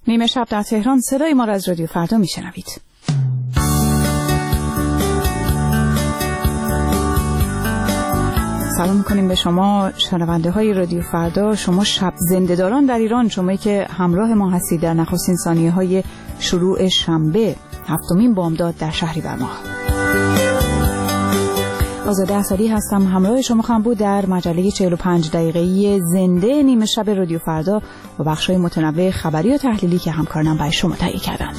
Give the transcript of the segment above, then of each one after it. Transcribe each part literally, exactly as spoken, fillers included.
نیمه شب در تهران، صدای ما را از رادیو فردا میشنوید. سلام میکنیم به شما شنونده های رادیو فردا، شما شب زنده‌داران در ایران، شمایی که همراه ما هستید در نخستین ثانیه های شروع شنبه هفتمین بامداد در شهریور ماه. آزاده اصلی هستم، همراه شما خواهم بود در مجله چهل و پنج دقیقه‌ای زنده نیمه شب رادیو فردا و بخش‌های متنوع خبری و تحلیلی که همکارانم برای شما تهیه کردند.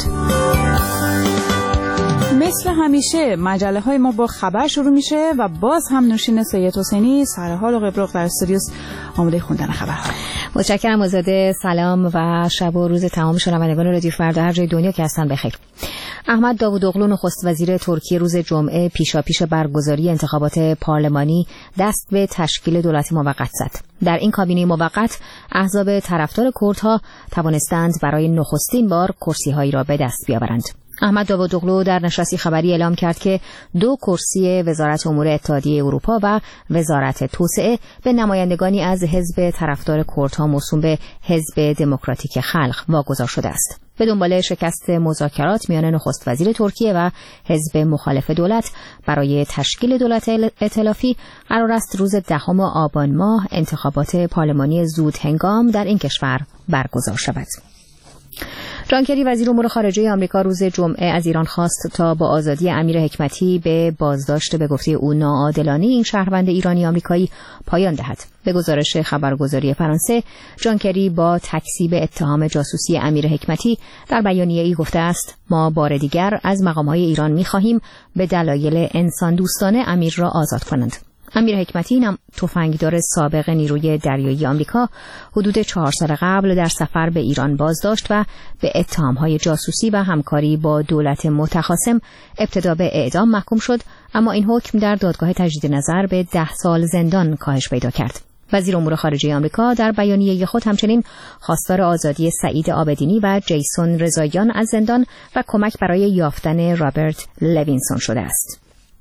مثل همیشه مجله های ما با خبر شروع میشه و باز هم نوشین سید حسینی سرحال و قبرق در استودیو آماده خوندن خبرها. متشکرم آزاده. سلام و شب و روز تمام شنوندگان رادیو فردا هر جای دنیا که هستن بخیر. احمد داوودوغلو نخست وزیر ترکیه روز جمعه پیشاپیش برگزاری انتخابات پارلمانی دست به تشکیل دولت موقت زد. در این کابینه موقت احزاب طرفدار کردها توانستند برای نخستین بار کرسی‌هایی را به دست بیاورند. احمد داوودوغلو در نشستی خبری اعلام کرد که دو کرسی وزارت امور اتحادیه اروپا و وزارت توسعه به نمایندگانی از حزب طرفدار کردها موسوم به حزب دموکراتیک خلق واگذار شده است. به دنبال شکست مذاکرات میان نخست وزیر ترکیه و حزب مخالف دولت برای تشکیل دولت ائتلافی قرار است روز دهم آبان ماه انتخابات پارلمانی زود هنگام در این کشور برگزار شود. جان کری وزیر امور خارجه آمریکا روز جمعه از ایران خواست تا با آزادی امیر حکمتی به بازداشت به گفته او ناعادلانه این شهروند ایرانی آمریکایی پایان دهد. به گزارش خبرگزاری فرانسه، جان کری با تکذیب اتهام جاسوسی امیر حکمتی در بیانیه‌ای گفته است: ما بار دیگر از مقام‌های ایران می‌خواهیم به دلایل انسان دوستانه امیر را آزاد کنند. امیر حکمتی نم تفنگدار سابق نیروی دریایی آمریکا حدود چهار سال قبل در سفر به ایران بازداشت و به اتهام‌های جاسوسی و همکاری با دولت متخاصم ابتدا به اعدام محکوم شد، اما این حکم در دادگاه تجدید نظر به ده سال زندان کاهش پیدا کرد. وزیر امور خارجه آمریکا در بیانیه خود همچنین خواستار آزادی سعید عابدینی و جیسون رضاییان از زندان و کمک برای یافتن رابرت لوینسون شده است.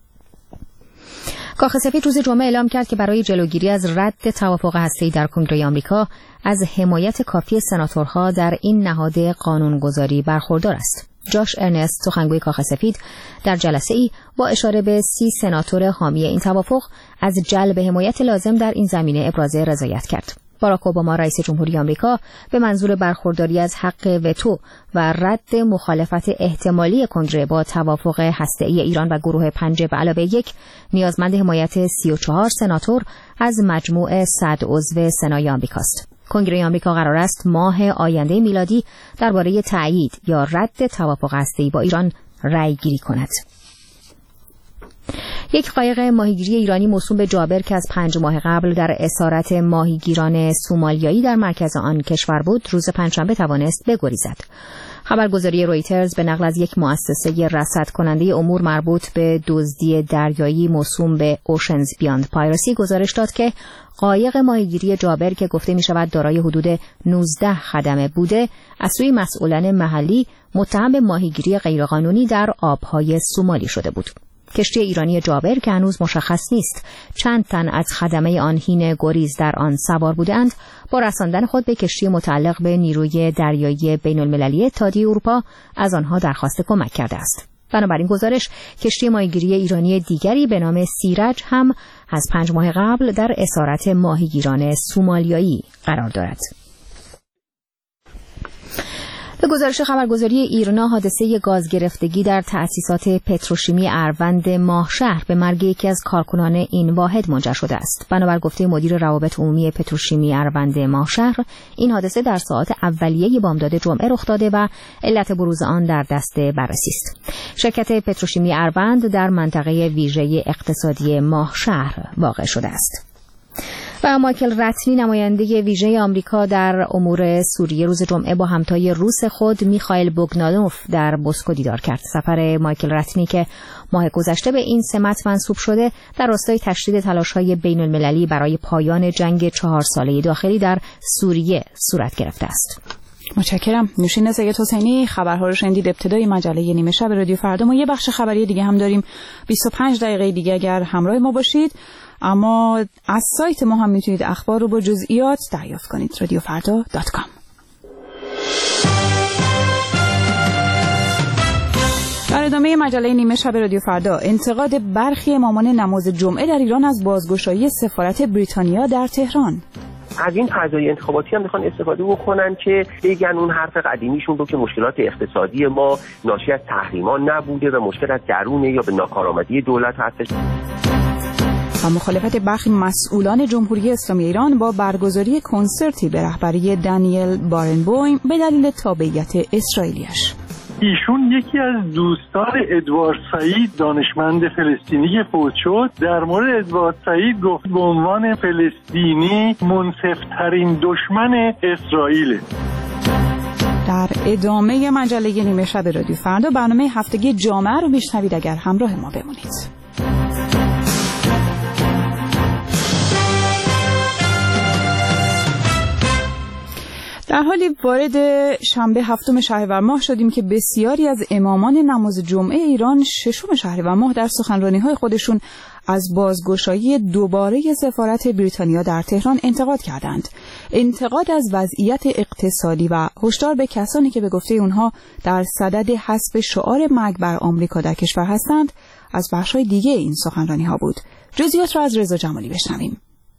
کاخ سفید روز جمعه اعلام کرد که برای جلوگیری از رد توافق هسته‌ای در کنگره آمریکا از حمایت کافی سناتورها در این نهاد قانونگذاری برخوردار است. جاش ارنست، سخنگوی کاخ سفید، در جلسه‌ای با اشاره به سی سناتور حامی این توافق از جلب حمایت لازم در این زمینه ابراز رضایت کرد. باراک اوباما رئیس جمهوری آمریکا به منظور برخورداری از حق وتو و رد مخالفت احتمالی کنگره با توافق هسته‌ای ایران و گروه پنج به علاوه یک نیازمند حمایت سی و چهار سناتور از مجموع صد عضو سنای آمریکاست. کنگره آمریکا قرار است ماه آینده میلادی درباره تایید یا رد توافق هسته‌ای با ایران رأی گیری کند. یک قایق ماهیگیری ایرانی موسوم به جابر که از پنج ماه قبل در اسارت ماهیگیران سومالیایی در مرکز آن کشور بود، روز پنجشنبه توانست بگریزد. خبرگزاری رویترز به نقل از یک مؤسسه رصد کننده امور مربوط به دزدی دریایی موسوم به اوشنز بیاند پایرسی گزارش داد که قایق ماهیگیری جابر که گفته می شود دارای حدود نوزده خدمه بوده، از سوی مسئولان محلی متهم به ماهیگیری غیرقانونی در آبهای سومالی شده بود. کشتی ایرانی جابر که هنوز مشخص نیست چند تن از خدمه آن حین گریز در آن سوار بودند، با رساندن خود به کشتی متعلق به نیروی دریایی بین المللی اتحادیه اروپا از آنها درخواست کمک کرده است. بنابراین گزارش کشتی ماهیگیری ایرانی دیگری به نام سیرج هم از پنج ماه قبل در اسارت ماهیگیران سومالیایی قرار دارد. به گزارش خبرگزاری ایرنا، حادثه گاز گرفتگی در تأسیسات پتروشیمی اروند ماهشهر به مرگ یکی از کارکنان این واحد منجر شده است. بنابر گفته مدیر روابط عمومی پتروشیمی اروند ماهشهر، این حادثه در ساعات اولیه بامداد جمعه رخ داده و علت بروز آن در دست بررسی است. شرکت پتروشیمی اروند در منطقه ویژه اقتصادی ماهشهر واقع شده است. و مایکل رتنی، نماینده ویژه آمریکا در امور سوریه، روز جمعه با همتای روس خود میخائیل بوگدانوف در مسکو دیدار کرد. سفر مایکل رتنی که ماه گذشته به این سمت منصوب شده در راستای تشدید تلاش‌های بین‌المللی برای پایان جنگ چهار ساله داخلی در سوریه صورت گرفته است. متشکرم. نوشین سید حسینی خبرها رو شنیدید. ابتدای مجله نیمه شب رادیو فردا ما یه بخش خبری دیگه هم داریم، بیست و پنج دقیقه دیگه اگر همراه ما باشید. اما از سایت ما هم میتونید اخبار رو با جزئیات دریافت کنید. رادیو فردا دات کام. برنامه مجله نیمه شب رادیو فردا، انتقاد برخی امامان نماز جمعه در ایران از بازگشایی سفارت بریتانیا در تهران. از این فضای انتخاباتی هم میخوان استفاده بکنن که بگن اون حرف قدیمیشون رو که مشکلات اقتصادی ما ناشی از تحریما نبوده و مشکل از درونه یا به ناکارآمدی دولت هستش. و مخالفت برخی مسئولان جمهوری اسلامی ایران با برگزاری کنسرتی به رهبری دانیل بارنبویم به دلیل تابعیت اسرائیلیش. ایشون یکی از دوستان ادوارد سعید دانشمند فلسطینی که فوت شد در مورد ادوارد سعید گفت به عنوان فلسطینی منصف‌ترین دشمن اسرائیل. در ادامه مجله نیمه شب رادیو فردا برنامه هفتگی جامعه رو میشنوید اگر همراه ما بمونید. در حالی وارد شنبه هفتم شهریور ماه شدیم که بسیاری از امامان نماز جمعه ایران ششم شهریور ماه در سخنرانی‌های خودشون از بازگشایی دوباره سفارت بریتانیا در تهران انتقاد کردند. انتقاد از وضعیت اقتصادی و هشدار به کسانی که به گفته اونها در صدد حذف شعار مرگ بر آمریکا در کشور هستند از بخش‌های دیگه این سخنرانی‌ها بود. جزئیات را از رضا جمالی بشنویم.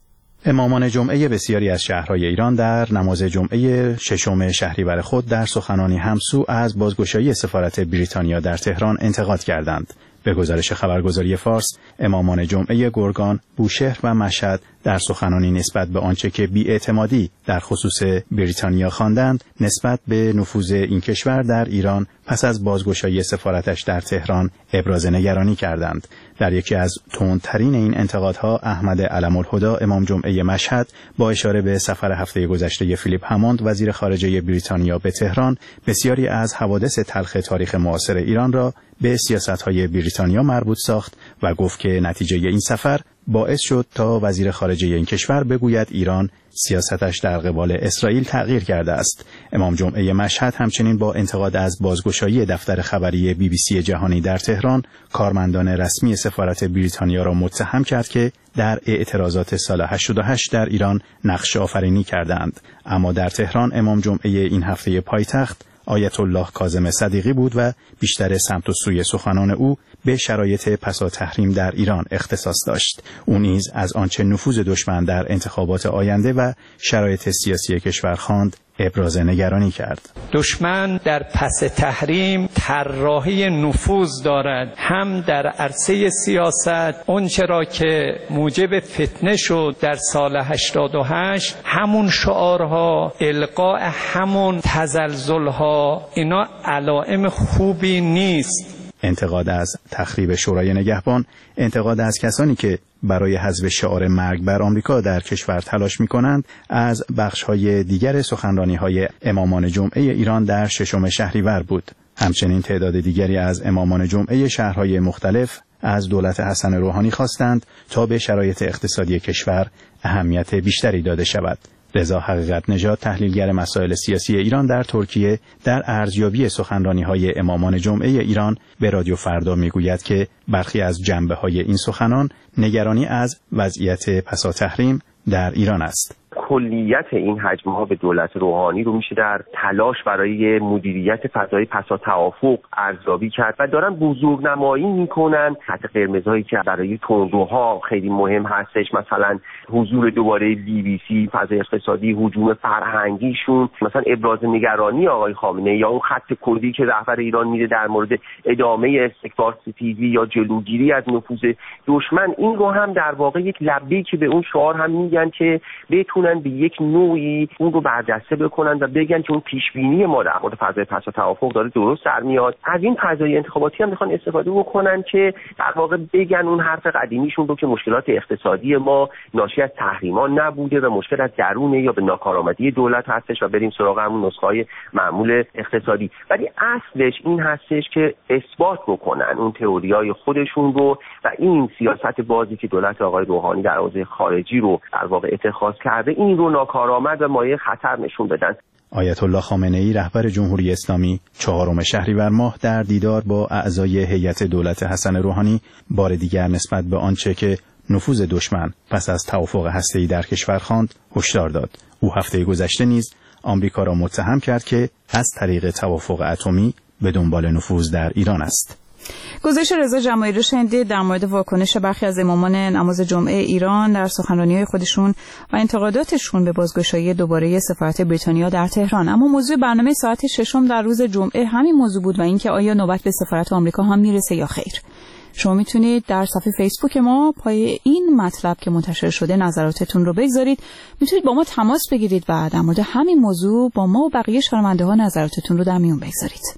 امامان جمعه بسیاری از شهرهای ایران در نماز جمعه ششم شهریور خود در سخنانی همسو از بازگشایی سفارت بریتانیا در تهران انتقاد کردند. به گزارش خبرگزاری فارس، امامان جمعه گرگان، بوشهر و مشهد در سخنانی نسبت به آنچه که بی‌اعتمادی در خصوص بریتانیا خواندند، نسبت به نفوذ این کشور در ایران پس از بازگشایی سفارتش در تهران ابراز نگرانی کردند. در یکی از تندترین این انتقادها، احمد علم الهدی امام جمعه مشهد با اشاره به سفر هفته گذشته فیلیپ هموند وزیر خارجه بریتانیا به تهران، بسیاری از حوادث تلخ تاریخ معاصر ایران را به سیاست‌های بریتانیا مربوط ساخت و گفت که نتیجه این سفر باعث شد تا وزیر خارجه این کشور بگوید ایران سیاستش در قبال اسرائیل تغییر کرده است. امام جمعه مشهد همچنین با انتقاد از بازگشایی دفتر خبری بی بی سی جهانی در تهران، کارمندان رسمی سفارت بریتانیا را متهم کرد که در اعتراضات سال هشتاد و هشت در ایران نقش آفرینی کردند. اما در تهران امام جمعه این هفته پایتخت آیت الله کاظم صدیقی بود و بیشتر سمت و سوی سخنان او به شرایط پسا تحریم در ایران اختصاص داشت. او نیز از آنچه نفوذ دشمن در انتخابات آینده و شرایط سیاسی کشور خواند ابراز نگرانی کرد. دشمن در پس تحریم طراحی نفوذ دارد، هم در عرصه سیاست، اونچه را که موجب فتنه شد در سال هشتاد و هشت، همون شعارها، القاء همون تزلزلها، اینا علائم خوبی نیست. انتقاد از تخریب شورای نگهبان، انتقاد از کسانی که برای حذف شعار مرگ بر آمریکا در کشور تلاش می‌کنند، از بخش‌های دیگر سخنرانی‌های امامان جمعه ایران در ششم شهریور بود. همچنین تعداد دیگری از امامان جمعه شهرهای مختلف از دولت حسن روحانی خواستند تا به شرایط اقتصادی کشور اهمیت بیشتری داده شود. رضا حقیقت نژاد، تحلیلگر مسائل سیاسی ایران در ترکیه، در ارزیابی سخنرانی‌های امامان جمعه ایران به رادیو فردا میگوید که برخی از جنبه‌های این سخنان نگرانی از وضعیت پسا تحریم در ایران است. کلیت این حجم‌ها به دولت روحانی رو میشه در تلاش برای مدیریت فضای پسا توافق ارزیابی کرد و دارن بزرگنمایی میکنن خط قرمزهایی که برای تندروها خیلی مهم هستش، مثلا حضور دوباره بی بی سی، فضای اقتصادی، هجوم فرهنگیشون، مثلا ابراز نگرانی آقای خامنه‌ای یا اون خط کلی که رهبر ایران میده در مورد ادامه استکبار ستیزی یا جلوگیری از نفوذ دشمن. این رو هم در واقع یک لبه‌ای که به اون شعار هم میگن که بتونن به یک نوعی اون رو برجسته بکنن و بگن که اون پیشبینی ما در مورد فضای پسا توافق داره درست در میاد. از این فضای انتخاباتی هم میخوان استفاده بکنن که در واقع بگن اون حرف قدیمیشون رو که مشکلات اقتصادی ما ناشی از تحریما نبوده و مشکل از درونه یا به ناکارآمدی دولت هستش و بریم سراغ همون نسخه‌های معمول اقتصادی. ولی اصلش این هستش که اثبات بکنن اون تئوریای خودشون رو و این سیاست بازی که دولت آقای روحانی در حوزه خارجی رو در واقع اتخاذ کرده، این رو ناکارآمد و مایه خطر نشون بدن. آیت الله خامنه‌ای رهبر جمهوری اسلامی چهارم شهریور ماه در دیدار با اعضای هیئت دولت حسن روحانی بار دیگر نسبت به آنچه که نفوذ دشمن پس از توافق هسته‌ای در کشور خواند هشدار داد. او هفته گذشته نیز آمریکا را متهم کرد که از طریق توافق اتمی به دنبال نفوذ در ایران است. گزارش رضا جماعی رو شنیدید در مورد واکنش برخی از امامان نماز جمعه ایران در سخنرانی‌های خودشون و انتقاداتشون به بازگشایی دوباره سفارت بریتانیا در تهران. اما موضوع برنامه ساعت ششم در روز جمعه همین موضوع بود و اینکه آیا نوبت به سفارت آمریکا هم میرسه یا خیر. شما میتونید در صفحه فیسبوک ما پای این مطلب که منتشر شده نظراتتون رو بگذارید. میتونید با ما تماس بگیرید و در مورد همین موضوع با ما و بقیه شنونده ها نظراتتون رو در میون بگذارید.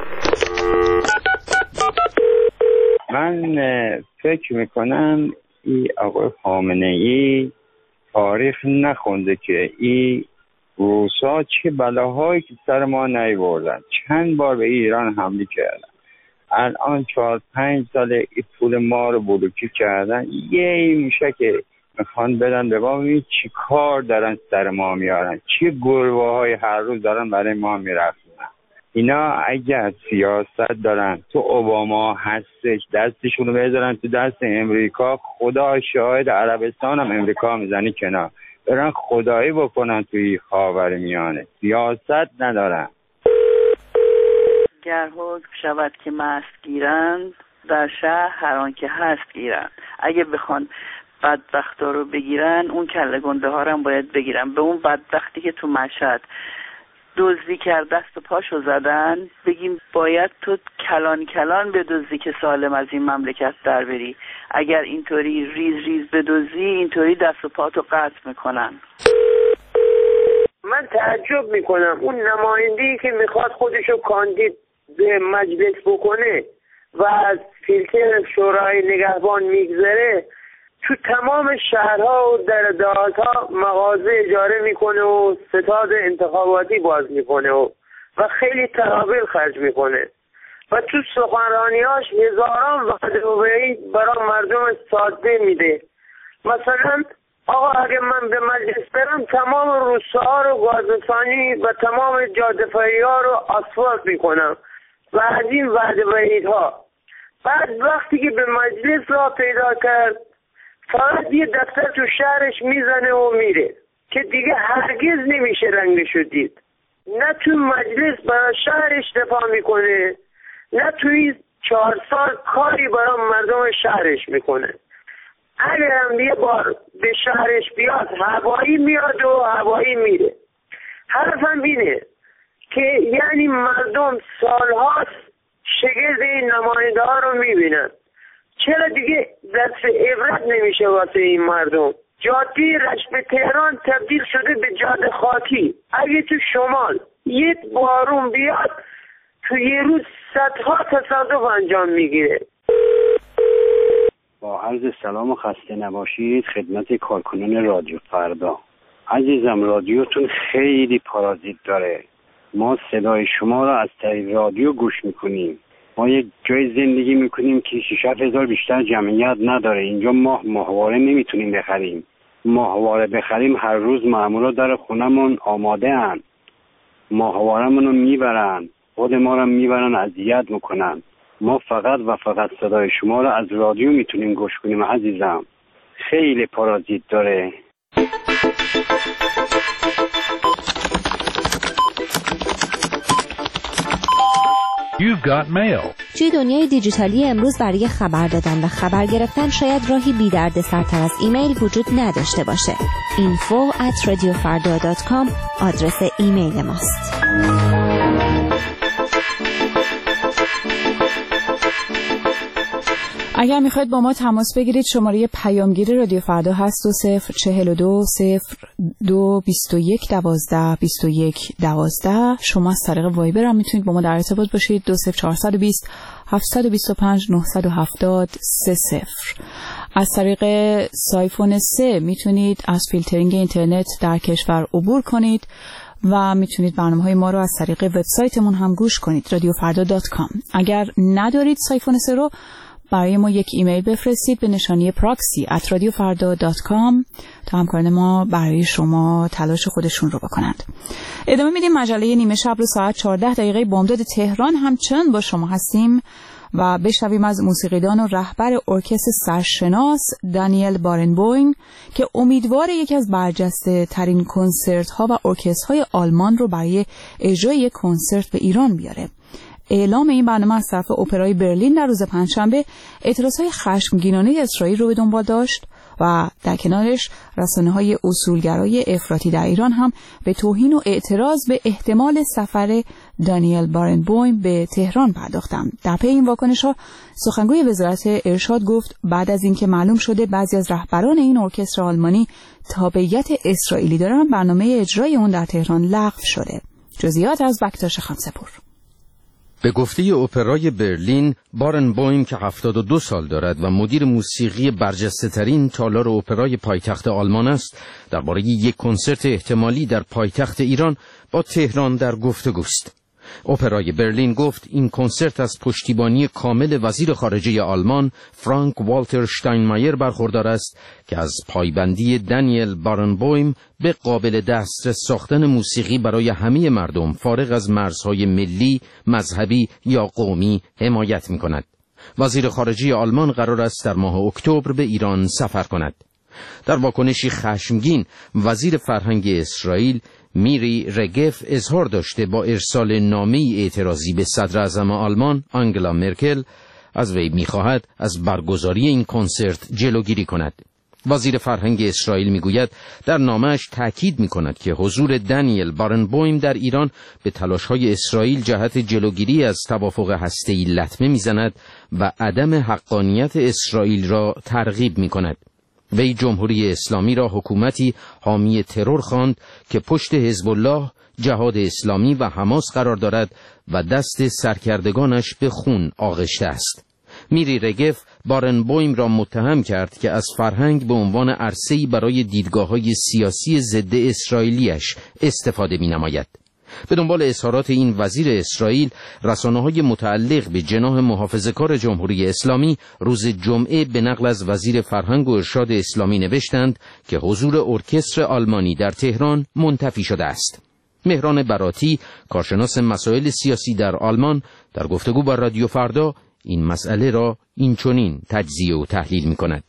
من فکر میکنم این آقای خامنه‌ای تاریخ نخونده که این روسا چه بلاهایی که سر ما نیاوردن. چند بار به ایران حمله کردن. الان چهار پنج سال این پول ما رو بلوکی کردن. یه میشه که میخوان بدن به ما، ببین چی کار دارن سر ما میارن، چه گربه های هر روز دارن برای ما میرفتن. اینا اگر سیاست دارن تو اوباما هستش دستشون رو بذارن تو دست امریکا، خدا شاهد عربستان هم امریکا میزنی کنار، برن خدایی بکنن توی خاورمیانه. سیاست ندارن. گر حکم شود که مست گیرند، در شهر هر آن که هست گیرند. اگه بخوان بدبختا رو بگیرن، اون کله گنده ها رو هم باید بگیرن. به اون بدبختی که تو مشهد دزدی کرد دست و پاشو زدن، بگیم باید تو کلان کلان بدزدی که سالم از این مملکت در بری. اگر اینطوری ریز ریز بدزدی، اینطوری دست و پاتو قطع میکنن. من تعجب میکنم اون نماینده‌ای که میخواد خودشو کاندید به مجلس بکنه و از فیلتر شورای نگهبان میگذره، تو تمام شهرها و در دهات‌ها مغازه اجاره میکنه و ستاد انتخاباتی باز میکنه و و خیلی تحویل خرج میکنه و تو سخنرانیاش هزاران وعده و وعید برای مردم ساده میده. مثلا آقا اگه من به مجلس برم تمام روستاها رو گازرسانی و تمام جاده‌فرعی‌ها رو آسفالت میکنم و از این وعده و وعیدها. بعد وقتی که به مجلس راه پیدا کرد، فقط یه دفتر تو شهرش میزنه و میره که دیگه هرگز نمیشه رنگشو دید. نه تو مجلس برای شهرش دفاع میکنه، نه توی چهار سال کاری برای مردم شهرش میکنه. اگر هم یه بار به شهرش بیاد، هوایی میاد و هوایی میره. حرفم اینه که یعنی مردم سالهاست شگرد این نماینده ها رو میبینن. چرا دیگه دست عبرت نمیشه واسه این مردم؟ جاده رشت به تهران تبدیل شده به جاده خاکی. اگه تو شمال یه بارون بیاد، تو یه روز صدها تصادف انجام میگیره. با عرض سلام و خسته نباشید خدمت کارکنان رادیو فردا. عزیزم رادیوتون خیلی پارازیت داره. ما صدای شما را از طریق رادیو گوش میکنیم. ما یک جای زندگی میکنیم که شش هزار بیشتر جمعیت نداره. اینجا ماه ماهواره نمیتونیم بخریم. ماهواره بخریم هر روز مامورا در خونمون آماده ان. ماهوارمون رو میبرن، خود ما رو میبرن اذیت میکنن. ما فقط و فقط صدای شما رو از رادیو میتونیم گوش کنیم عزیزم. خیلی پارازیت داره. You've got mail. توی دنیای دیجیتالی امروز برای خبر دادن و خبر گرفتن شاید راهی بی درد سرتر از ایمیل وجود نداشته باشه. info at radiofarda dot com آدرس ایمیل ماست. اگر میخواید با ما تماس بگیرید شماره پیامگیر رادیو فردا هست دو صفر چهل و دو صفر دو بیست و یک دوازده بیست و یک دوازده. شما از طریق وایبر هم میتونید با ما در ارتباط باشید دو صفر چهارصد و بیست هفتصد و بیست و پنج نهصد و هفتاد سه صفر. از طریق سایفون سه میتونید از فیلترینگ اینترنت در کشور عبور کنید و میتونید برنامه‌های ما رو از طریق وبسایتمون هم گوش کنید رادیو فردا دات کام. اگر ندارید سایفون سه رو، برای ما یک ایمیل بفرستید به نشانی پراکسی ات رادیو فردا دات کام تا همکاران ما برای شما تلاش خودشون رو بکنند. ادامه میدیم مجله نیمه شب رو ساعت چهارده دقیقه بامداد تهران همچنان با شما هستیم و بشنویم از موسیقیدان و رهبر ارکستر سرشناس دانیل بارنبویم که امیدوار یکی از برجسته ترین کنسرت ها و ارکسترهای آلمان رو برای اجرای یک کنسرت به ایران بیاره. اعلام این برنامه از طرف اپرای برلین در روز پنجشنبه اعتراضهای خشمگینانه اسرائیل رو به دنبال داشت و در کنارش رسانه‌های اصولگرای افراطی در ایران هم به توهین و اعتراض به احتمال سفر دانیل بارنبویم به تهران پرداختند. در پی این واکنش‌ها سخنگوی وزارت ارشاد گفت بعد از اینکه معلوم شده بعضی از رهبران این ارکستر آلمانی تابعیت اسرائیلی دارند، برنامه اجرای اون در تهران لغو شده. جزئیات از بکتاش خمسپور. به گفته اپرای برلین، بارنبویم که هفتاد و دو سال دارد و مدیر موسیقی برجسته ترین تالار اپرای پایتخت آلمان است، درباره یک کنسرت احتمالی در پایتخت ایران با تهران در گفتگوست. اپرای برلین گفت این کنسرت از پشتیبانی کامل وزیر خارجه آلمان فرانک والتر شتاینمایر برخوردار است که از پایبندی دانیل بارنبویم به قابل دسترس ساختن موسیقی برای همه مردم فارغ از مرزهای ملی، مذهبی یا قومی حمایت می‌کند. وزیر خارجه آلمان قرار است در ماه اکتبر به ایران سفر کند. در واکنشی خشمگین، وزیر فرهنگ اسرائیل میری رگف اظهار داشته با ارسال نامه‌ای اعتراضی به صدر اعظم آلمان آنگلا مرکل از وی می‌خواهد از برگزاری این کنسرت جلوگیری کند. وزیر فرهنگ اسرائیل میگوید در نامه‌اش تاکید می‌کند که حضور دانیل بارنبویم در ایران به تلاش‌های اسرائیل جهت جلوگیری از توافق هسته‌ای لطمه می‌زند و عدم حقانیت اسرائیل را ترغیب می‌کند. وی جمهوری اسلامی را حکومتی حامی ترور خواند که پشت حزب الله، جهاد اسلامی و حماس قرار دارد و دست سرکردگانش به خون آغشته است. میری رگف بارنبویم را متهم کرد که از فرهنگ به عنوان عرصه‌ای برای دیدگاه‌های سیاسی ضد اسرائیلیش استفاده می‌نماید. به دنبال اظهارات این وزیر اسرائیل، رسانه‌های متعلق به جناح محافظه‌کار جمهوری اسلامی روز جمعه به نقل از وزیر فرهنگ و ارشاد اسلامی نوشتند که حضور ارکستر آلمانی در تهران منتفی شده است. مهران براتی، کارشناس مسائل سیاسی در آلمان، در گفتگو با رادیو فردا این مسئله را اینچنین تجزیه و تحلیل می‌کند.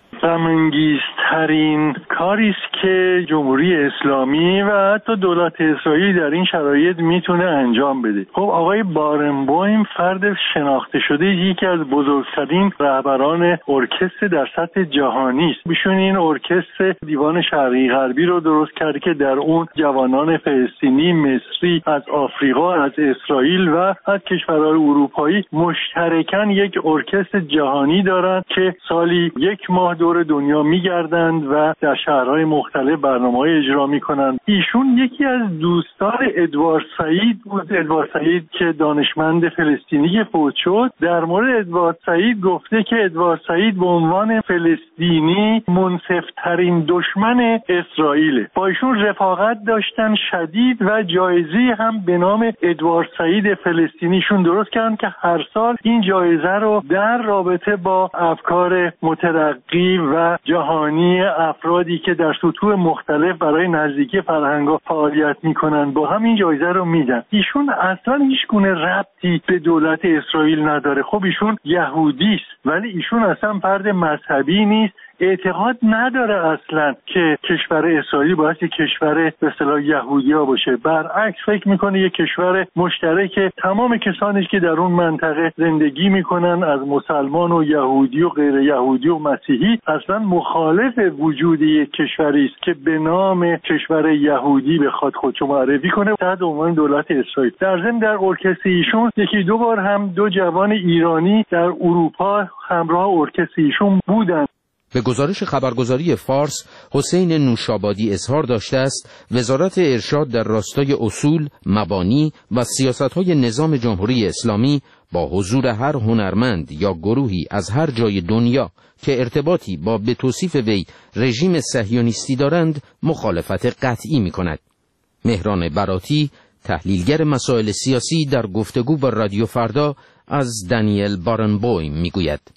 غم‌انگیزترین کاری است که جمهوری اسلامی و حتی دولت اسرائیل در این شرایط میتونه انجام بده. خب آقای بارنبویم فرد شناخته شده، یکی از بزرگترین رهبران ارکستر در سطح جهانی است. ایشون این ارکستر دیوان شرقی غربی رو درست کرده که در اون جوانان فلسطینی، مصری، از آفریقا، از اسرائیل و از کشورهای اروپایی مشترکاً یک ارکستر جهانی دارند که سالی یک ماه دور دنیا میگردند و در شهرهای مختلف برنامه‌های اجرا میکنند. ایشون یکی از دوستان ادوارد سعید بود. ادوارد سعید که دانشمند فلسطینی فوت شد، در مورد ادوارد سعید گفته که ادوارد سعید به عنوان فلسطینی منصف‌ترین دشمن اسرائیل. با ایشون رفاقت داشتن شدید و جایزه هم به نام ادوارد سعید فلسطینیشون درست کردن که هر سال این جایزه رو در رابطه با افکار مترقی و جهانی افرادی که در سطوح مختلف برای نزدیکی فرهنگ‌ها فعالیت می‌کنن با هم این جایزه رو میدن. ایشون اصلا هیچ گونه ربطی به دولت اسرائیل نداره. خب ایشون یهودی است ولی ایشون اصلا فرد مذهبی نیست، اعتقاد نداره اصلا که کشور اسرائیل باید یک کشور به اصطلاح یهودی‌ها باشه. برعکس فکر میکنه یک کشور مشترک تمام کسانی که در اون منطقه زندگی میکنن از مسلمان و یهودی و غیر یهودی و مسیحی، اصلا مخالف وجود یک کشوری است که به نام کشور یهودی بخواد خودشو معرفی کنه تحت عنوان دولت اسرائیل. در ضمن در ارکستر ایشون یکی دو بار هم دو جوان ایرانی در اروپا همراه ارکستر ایشون بودند. به گزارش خبرگزاری فارس، حسین نوشابادی اظهار داشته است وزارت ارشاد در راستای اصول، مبانی و سیاست‌های نظام جمهوری اسلامی با حضور هر هنرمند یا گروهی از هر جای دنیا که ارتباطی با به توصیف وی رژیم صهیونیستی دارند مخالفت قطعی می‌کند. مهران براتی، تحلیلگر مسائل سیاسی، در گفتگو با رادیو فردا از دانیل بارنبویم می‌گوید: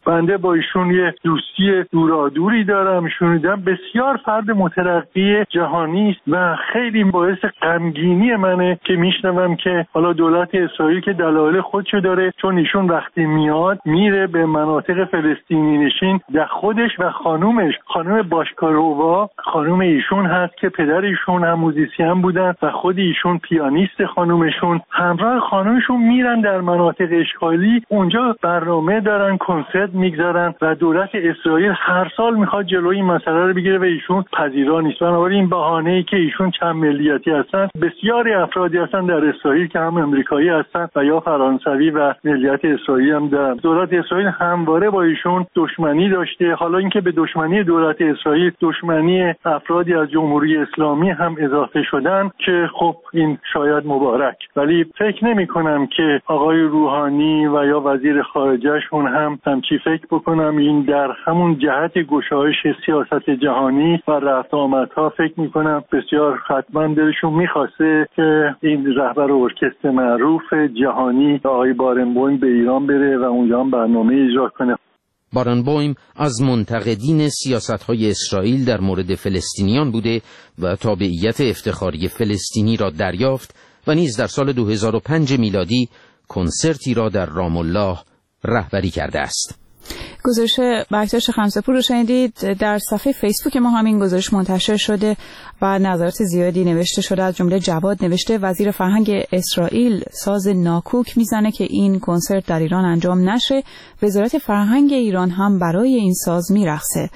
بنده با ایشون یه دوستی دورادوری دارم. ایشون دیدم بسیار فرد مترقی جهانی است و خیلی باعث غمگینی منه که میشنوم که حالا دولت اسرائیل که دلایل خودشو داره، چون ایشون وقتی میاد میره به مناطق فلسطینی نشین، در خودش و خانومش خانم باشکارووا خانوم ایشون هست که پدر ایشون هم موزیسین بودن و خود ایشون پیانیست، خانومشون همراه خانومشون میرن در مناطق اشغالی، اونجا برنامه دارن، کنسرت میگذارن و دولت اسرائیل هر سال میخواد جلوی این مسئله رو بگیره و ایشون پذیرا نیست. بنابراین این بهانه‌ای که ایشون چند ملیتی هستن، بسیاری افرادی هستن در اسرائیل که هم امریکایی هستن و یا فرانسوی و ملیت اسرائیلی هم دارن. دولت اسرائیل همواره با ایشون دشمنی داشته. حالا اینکه به دشمنی دولت اسرائیل دشمنی افرادی از جمهوری اسلامی هم اضافه شدن که خب این شاید مبارک، ولی فکر نمی کنم که آقای روحانی و یا وزیر خارجهشون هم همچی فکر بکنم. این در همون جهت گشایش سیاست جهانی و رفت آمدها فکر می کنم بسیار حتما دلشون میخواسته که این رهبر ارکستر معروف جهانی آقای بارنبویم به ایران بره و اونجا هم برنامه اجرا کنه. بارنبویم از منتقدین سیاست‌های اسرائیل در مورد فلسطینیان بوده و تابعیت افتخاری فلسطینی را دریافت و نیز در سال دو هزار و پنج میلادی کنسرتی را در رام الله رهبری کرده است. گزارش بکتاش خمسه‌پور رو شنیدید. در صفحه فیسبوک ما همین گزارش منتشر شده و نظرات زیادی نوشته شده. از جمله جواد نوشته وزیر فرهنگ اسرائیل ساز ناکوک میزنه که این کنسرت در ایران انجام نشه. وزارت فرهنگ ایران هم برای این ساز میرقصه.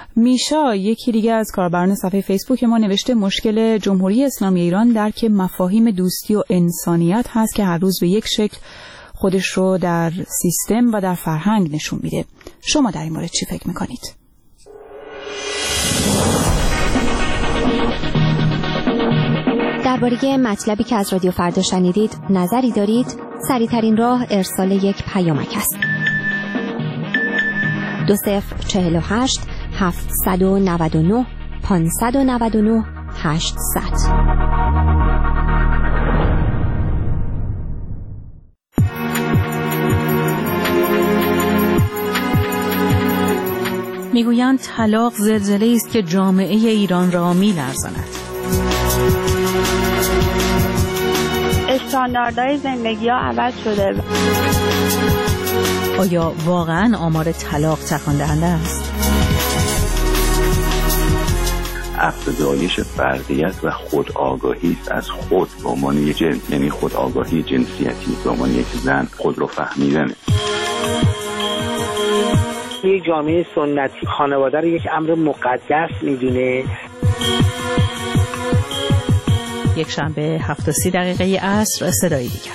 میشا یکی دیگه از کاربران صفحه فیسبوک ما نوشته مشکل جمهوری اسلامی ایران درک مفاهیم دوستی و انسانیت هست که هر روز به یک شکل خودش رو در سیستم و در فرهنگ نشون میده. شما در این مورد چی فکر میکنید؟ درباره مطلبی که از رادیو فردا شنیدید نظری دارید؟ سریع‌ترین راه ارسال یک پیامک است. دو صفر چهل و هشت هفتصد و نود و نه پانصد و نود و نه هشتصد. میگویند طلاق زلزله است که جامعه ایران را می‌لرزاند. استانداردهای زندگی ها عوض شده. آیا واقعاً آمار طلاق تکان دهنده است؟ افزایش فردیت و خودآگاهی از خود به عنوان یک جنس، یعنی خودآگاهی جنسیتی به عنوان یک زن خود رو فهمیدن. یک جامعه سنتی خانواده رو یک امر مقدس میدونه. یک شنبه هفت و سی دقیقه عصر صدای دیگر.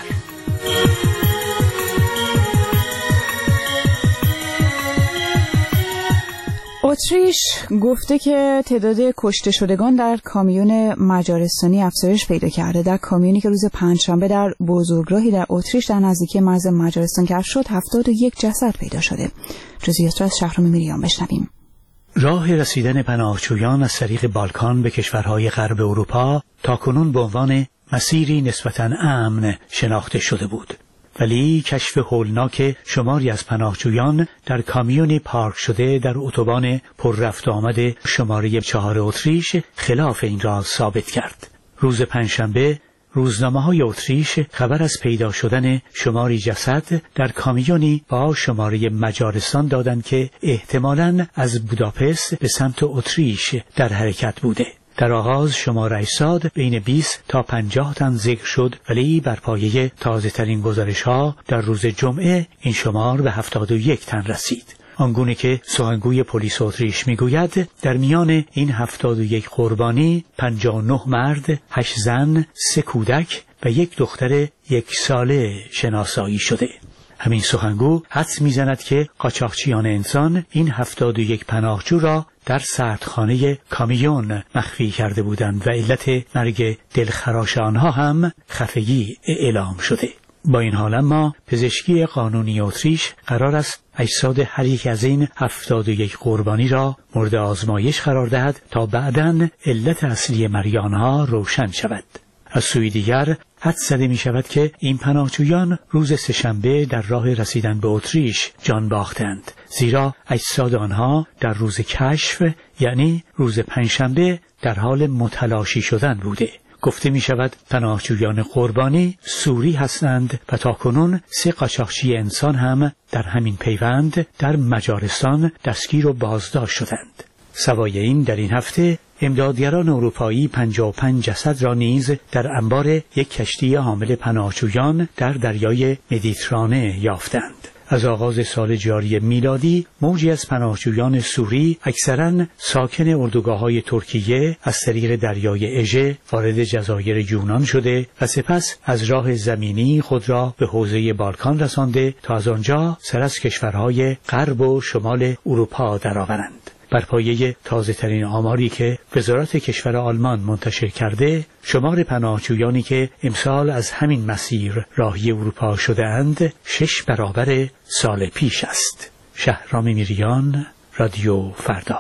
اتریش گفته که تعداد کشته شدگان در کامیون مجارستانی افزایش پیدا کرده. در کامیونی که روز پنجشنبه در بزرگراهی در اتریش در نزدیکی مرز مجارستان کشف شد هفتاد و یک جسد پیدا شده. جزئیات را از شهرام میریان بشنویم. راه رسیدن پناهجویان از طریق بالکان به کشورهای غرب اروپا تاکنون به عنوان مسیری نسبتاً امن شناخته شده بود. ولی کشف هولناک شماری از پناهجویان در کامیونی پارک شده در اتوبان پر رفت آمد شماره چهار اتریش خلاف این را ثابت کرد. روز پنجشنبه روزنامه‌های اتریش خبر از پیدا شدن شماری جسد در کامیونی با شماره مجارستان دادند که احتمالاً از بوداپست به سمت اتریش در حرکت بوده. در آغاز شماره اجساد بین بیست تا پنجاه تن ذکر شد، ولی بر پایه تازه ترین گزارش ها در روز جمعه این شمار به هفتاد و یک تن رسید. آنگونه که سخنگوی پلیس اتریش میگوید در میان این هفتاد و یک قربانی پنجاه و نه مرد، هشت زن، سه کودک و یک دختر یک ساله شناسایی شده. همین سخنگو حدس میزند که قاچاقچیان انسان این هفتاد و یک پناهجو را در سردخانه کامیون مخفی کرده بودند و علت مرگ دلخراش آنها هم خفگی اعلام شده. با این حال اما پزشکی قانونی اتریش قرار است اجساد هر یک از این هفتاد و یک قربانی را مورد آزمایش قرار دهد تا بعداً علت اصلی مرگ آنها روشن شود. از سوی دیگر حدس زده می شود که این پناهجویان روز سه‌شنبه در راه رسیدن به اتریش جان باختند، زیرا اجساد آنها در روز کشف یعنی روز پنجشنبه در حال متلاشی شدن بوده. گفته می شود پناهجویان قربانی سوری هستند و تاکنون سه قاچاقچی انسان هم در همین پیوند در مجارستان دستگیر و بازداشت شدند. سوای این در این هفته امدادگران اروپایی پنجاه و پنج جسد را نیز در انبار یک کشتی حامل پناهجویان در دریای مدیترانه یافتند. از آغاز سال جاری میلادی موجی از پناهجویان سوری اکثراً ساکن اردوگاه‌های ترکیه از طریق دریای اژه وارد جزایر یونان شده و سپس از راه زمینی خود را به حوزه بالکان رسانده تا از آنجا سر از کشورهای غرب و شمال اروپا درآورند. بر پایه تازه‌ترین آماری که وزارت کشور آلمان منتشر کرده، شمار پناهجویانی که امسال از همین مسیر راهی اروپا شده‌اند شش برابر سال پیش است. شهرام میریان، رادیو فردا.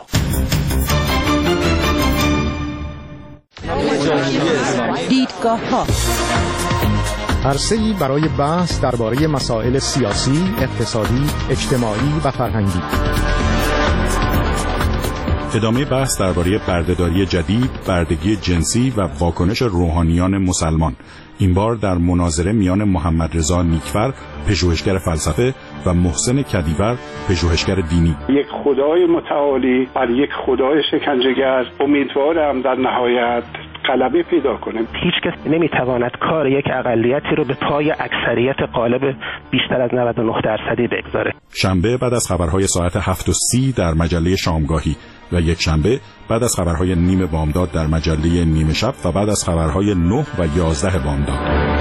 دیدگاه‌ها عرصه‌ای برای بحث درباره مسائل سیاسی، اقتصادی، اجتماعی و فرهنگی. ادامه بحث درباره بردهداری جدید، بردگی جنسی و واکنش روحانیان مسلمان. این بار در مناظره میان محمد رضا نیکفر، پژوهشگر فلسفه و محسن کدیور، پژوهشگر دینی. یک خدای متعالی بر یک خدای شکنجهگر، امیدوارم در نهایت غلبه پیدا کنه. هیچ کس نمیتواند کار یک اقلیتی رو به پای اکثریت غالب بیشتر از نود و نه درصدی بگذاره. شنبه بعد از خبرهای ساعت هفت و سی در مجله شامگاهی و یک شنبه بعد از خبرهای نیم بامداد در مجله نیمه شب و بعد از خبرهای نه و یازده بامداد.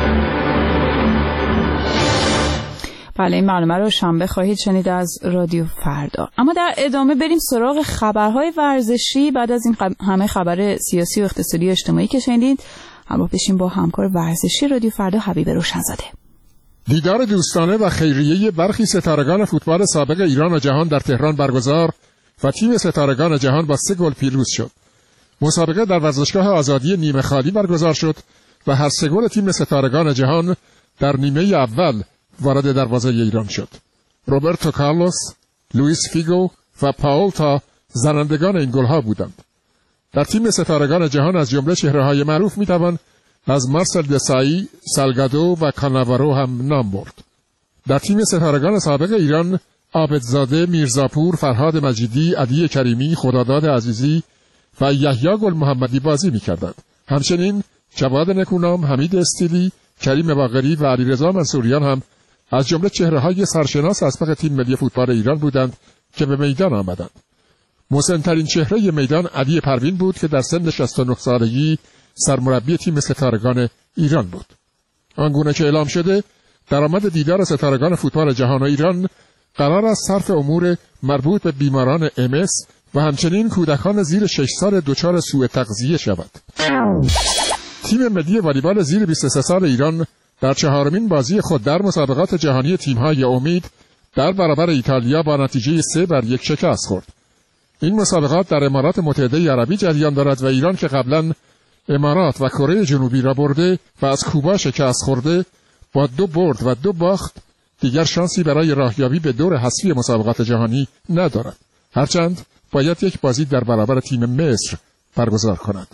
بله، این معلومه رو شنبه خواهید شنید از رادیو فردا. اما در ادامه بریم سراغ خبرهای ورزشی. بعد از این همه خبر سیاسی و اقتصادی و اجتماعی که شنیدید، همراه بشیم با همکار ورزشی رادیو فردا حبیب روشنزاده. دیدار دوستانه و خیریه برخی ستارگان فوتبال سابق ایران و جهان در تهران برگزار و تیم ستارگان جهان با سه گل پیروز شد. مسابقه در ورزشگاه آزادی نیمه خالی برگزار شد و هر سه گل تیم ستارگان جهان در نیمه اول وارد دروازه ایران شد. روبرتو کارلوس، لوئیس فیگو و پاول تا زنندگان این گل‌ها بودند. در تیم ستارگان جهان از جمله چهره‌های معروف می‌توان از مارسل دسایی، سالگادو و کاناوارو هم نام برد. در تیم ستارگان سابق ایران عابدزاده، میرزاپور، فرهاد مجیدی، علی کریمی، خداداد عزیزی و یحیی گل محمدی بازی می‌کردند. همچنین جواد نکونام، حمید استیلی، کریم باقری و علیرضا منصوریان هم از جمله چهره‌های سرشناس اسبق تیم ملی فوتبال ایران بودند که به میدان آمدند. مسن‌ترین چهره میدان علی پروین بود که در سن شصت و نه سالگی سرمربی تیم ستارگان ایران بود. آنگونه که اعلام شده، درآمد دیدار ستارگان فوتبال جهان و ایران قرار است صرف امور مربوط به بیماران ام اس و همچنین کودکان زیر شش سال دچار سوء تغذیه شود. تیم ملی والیبال زیر بیست و سه سال ایران در چهارمین بازی خود در مسابقات جهانی تیم‌های امید در برابر ایتالیا با نتیجه سه بر یک شکست خورد. این مسابقات در امارات متحده عربی جریان دارد و ایران که قبلا امارات و کره جنوبی را برده و از کوبا شکست خورده، با دو برد و دو باخت دیگر شانسی برای راهیابی به دور حذفی مسابقات جهانی ندارد. هرچند باید یک بازی در برابر تیم مصر برگزار کند.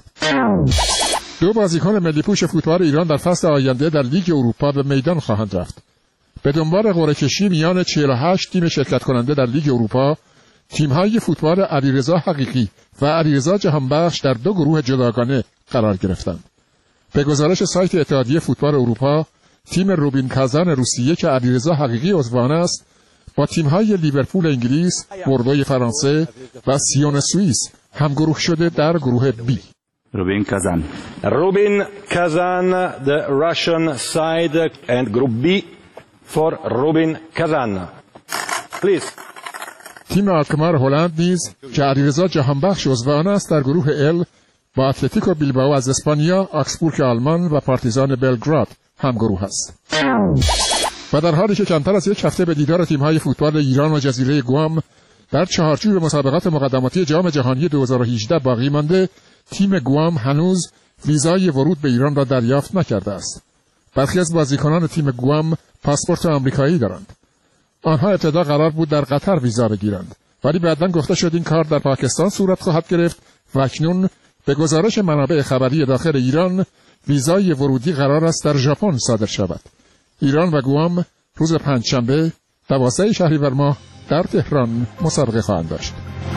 دو بازیکن ملی پوش فوتبال ایران در فصل آینده در لیگ اروپا به میدان خواهند رفت. به دنبال قرعه کشی میان چهل و هشت تیم شرکت کننده در لیگ اروپا، تیم‌های فوتبال علیرضا حقیقی و علیرضا جهانبخش در دو گروه جداگانه قرار گرفتند. به گزارش سایت اتحادیه فوتبال اروپا، تیم روبین کازان روسیه که علیرضا حقیقی عضوان است، با تیم‌های لیورپول انگلیس، بوردوی فرانسه و سیون سوئیس همگروه شده در گروه بی. Rubin Kazan. Rubin Kazan, the Russian side, and Group B for Rubin Kazan. Please. تیم آلکمار هلند نیز که علیرضا جهانبخش عضوان است در گروه ال با اتلتیکو بیلبائو از اسپانیا، آکسبورگ آلمان و پارتیزان بلگراد همگروه است. و در حالی که کمتر از یک هفته به دیدار تیم‌های فوتبال ایران و جزیره گوام در چهارچوب مسابقات مقدماتی جام جهانی دو هزار و هجده باقی مانده، تیم گوام هنوز ویزای ورود به ایران را دریافت نکرده است. برخی از بازیکنان تیم گوام پاسپورت آمریکایی دارند. آنها ابتدا قرار بود در قطر ویزا بگیرند، ولی بعداً گفته شد این کار در پاکستان صورت خواهد گرفت و اکنون به گزارش منابع خبری داخل ایران ویزای ورودی قرار است در ژاپن صادر شود. ایران و گوام روز پنجشنبه دوازده شهریور ماه در تهران مسابقه خواهند داشت.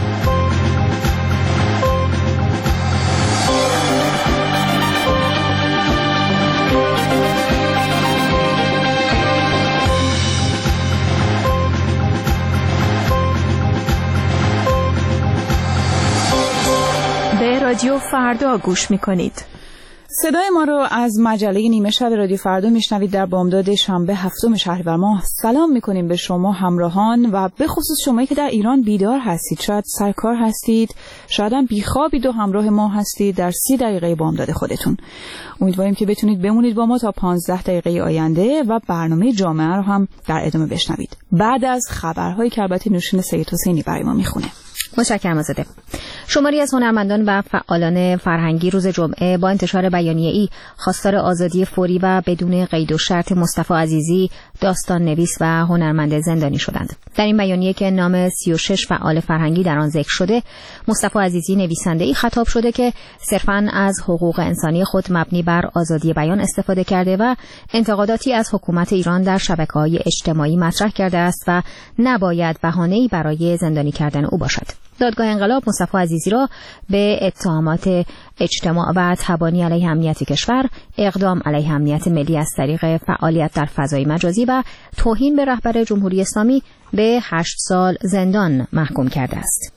به رادیو فردا گوش می‌کنید. صدای ما رو از مجله نیمه شب رادیو فردا میشنوید در بامداد شنبه هفتم شهریور ماه. سلام میکنیم به شما همراهان و به خصوص شمایی که در ایران بیدار هستید، شاید سرکار هستید، شاید هم بیخوابید و همراه ما هستید در سی دقیقه بامداد خودتون. امیدواریم که بتونید بمونید با ما تا پانزده دقیقه آینده و برنامه جامعه رو هم در ادامه بشنوید بعد از خبرهایی که البته نوشین سید حسینی برای ما میخونه. متشکرم آزاده. شماری از هنرمندان و فعالان فرهنگی روز جمعه با انتشار بیانیه‌ای خواستار آزادی فوری و بدون قید و شرط مصطفی عزیزی، داستان نویس و هنرمند زندانی شدند. در این بیانیه که نام سی و شش فعال فرهنگی در آن ذکر شده، مصطفی عزیزی نویسنده‌ای خطاب شده که صرفاً از حقوق انسانی خود مبنی بر آزادی بیان استفاده کرده و انتقاداتی از حکومت ایران در شبکه‌های اجتماعی مطرح کرده است و نباید بهانه‌ای برای زندانی کردن او باشد. دادگاه انقلاب مصطفی عزیزی را به اتهامات اجتماع و تبانی علیه امنیت کشور، اقدام علیه امنیت ملی از طریق فعالیت در فضای مجازی و توهین به رهبر جمهوری اسلامی به هشت سال زندان محکوم کرده است.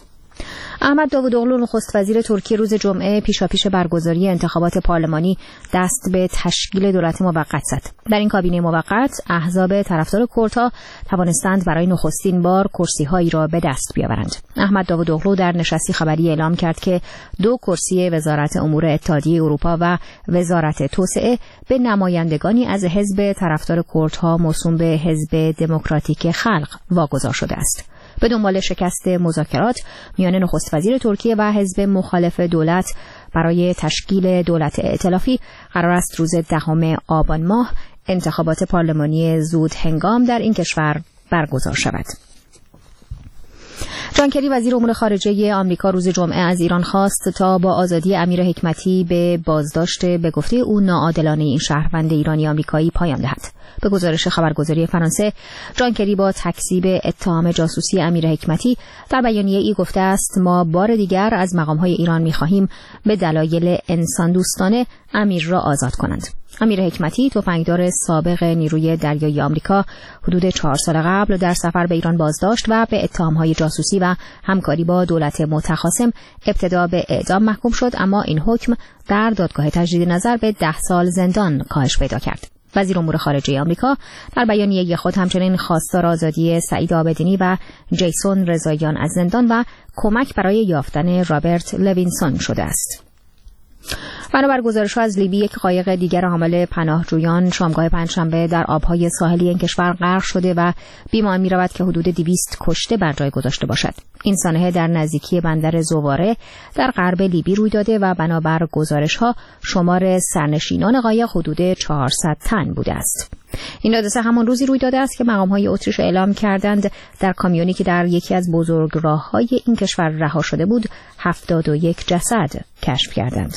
احمد داوودوغلو نخست وزیر ترکیه روز جمعه پیشاپیش برگزاری انتخابات پارلمانی دست به تشکیل دولت موقت زد. در این کابینه موقت احزاب طرفدار کردها توانستند برای نخستین بار کرسی‌هایی را به دست بیاورند. احمد داوودوغلو در نشستی خبری اعلام کرد که دو کرسی وزارت امور اتحادیه اروپا و وزارت توسعه به نمایندگانی از حزب طرفدار کردها موسوم به حزب دموکراتیک خلق واگذار شده است. به دنبال شکست مذاکرات میان نخست وزیر ترکیه و حزب مخالف دولت برای تشکیل دولت ائتلافی قرار است روز دهم آبان ماه انتخابات پارلمانی زود هنگام در این کشور برگزار شود. جان کری وزیر امور خارجه آمریکا روز جمعه از ایران خواست تا با آزادی امیر حکمتی به بازداشت به گفته او ناعادلانه این شهروند ایرانی آمریکایی پایان دهد. به گزارش خبرگزاری فرانسه، جان کری با تکذیب اتهام جاسوسی امیر حکمتی در بیانیه‌ای گفته است ما بار دیگر از مقام‌های ایران می‌خواهیم به دلایل انسان دوستانه امیر را آزاد کنند. امیر حکمتی تفنگدار سابق نیروی دریایی آمریکا حدود چهار سال قبل در سفر به ایران بازداشت و به اتهام‌های جاسوسی و همکاری با دولت متخاصم ابتدا به اعدام محکوم شد، اما این حکم در دادگاه تجدید نظر به ده سال زندان کاهش پیدا کرد. وزیر امور خارجه آمریکا در بیانیه خود همچنین خواستار آزادی سعید آبدینی و جیسون رضاییان از زندان و کمک برای یافتن رابرت لوینسون شده است. بنابر گزارش‌ها از لیبی، یک قایق دیگر حامل پناهجویان شامگاه پنجشنبه در آبهای ساحلی این کشور غرق شده و بیمان می‌رود که حدود دویست کشته بر جای گذاشته باشد. این سانحه در نزدیکی بندر زواره در غرب لیبی روی داده و بنابر گزارش‌ها شمار سرنشینان قایق حدود چهارصد تن بوده است. این حادثه همان روزی روی داده است که مقام‌های اتریش اعلام کردند در کامیونی که در یکی از بزرگراه‌های این کشور رها شده بود هفتاد و یک جسد کشف کردند.